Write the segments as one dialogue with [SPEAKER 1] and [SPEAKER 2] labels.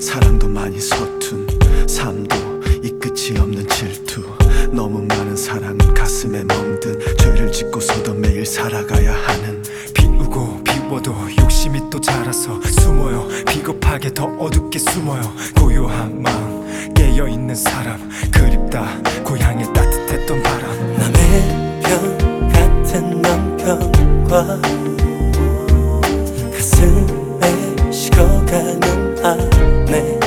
[SPEAKER 1] 사랑도 많이 서툰 삶도 이 끝이 없는 질투. 너무 많은 사랑은 가슴에 멍든 죄를 짓고서도 매일 살아가야 하는.
[SPEAKER 2] 비우고 비워도 욕심이 또 자라서 숨어요. 비겁하게 더 어둡게 숨어요. 고요한 마음 깨어있는 사람 그립다 고향의 따뜻했던 바람.
[SPEAKER 3] 남의 편 같은 남편과 가슴에 식어가는 아내,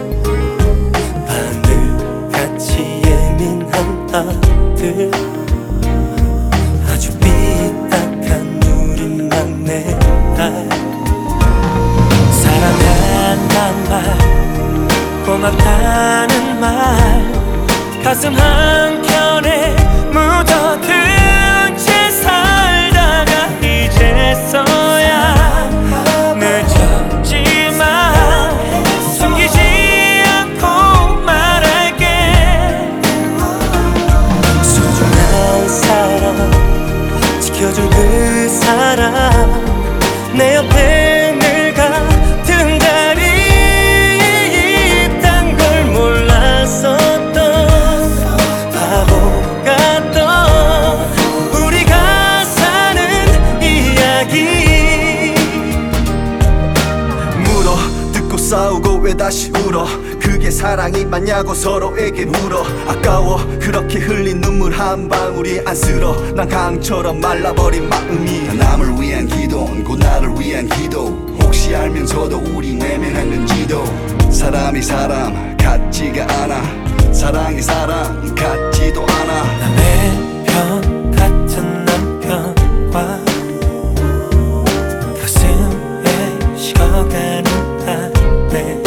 [SPEAKER 3] 바늘같이 예민한 아들, 아주 삐딱한 우리 막내딸. 사랑한단 말, 고맙다는 말, 가슴 한켠에 묻어둔 채 살다가 이제서야 늦었지만 숨기지 않고 말할게. 소중한 사람, 지켜줄 그 사람, 내 옆에 늘 같은 달이 있단 걸 몰랐었던 바보 같던 우리가 사는 이야기.
[SPEAKER 1] 물어 듣고 싸우고 왜 다시 울어. 그게 사랑이 맞냐고 서로에게 물어. 아까워 그렇게 흘린 눈물 한 방울이 안쓰러. 난 강처럼 말라버린 마음이.
[SPEAKER 4] 남을 위한 기도는 곧 나를 위한 기도. 혹시 알면서도 우리 내면한 건지도. 사람이 사람 같지가 않아. 사랑이 사람 같지도 않아.
[SPEAKER 3] 남의 편 같은 남편과 가슴에 식어가는 아내,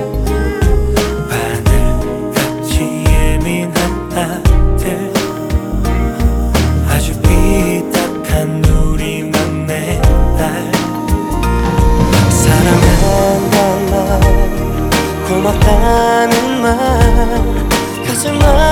[SPEAKER 3] 바늘같이 예민한 아들, 아주 삐딱한 우리 막내딸. 사랑한단 말, 고맙다는 말, 가슴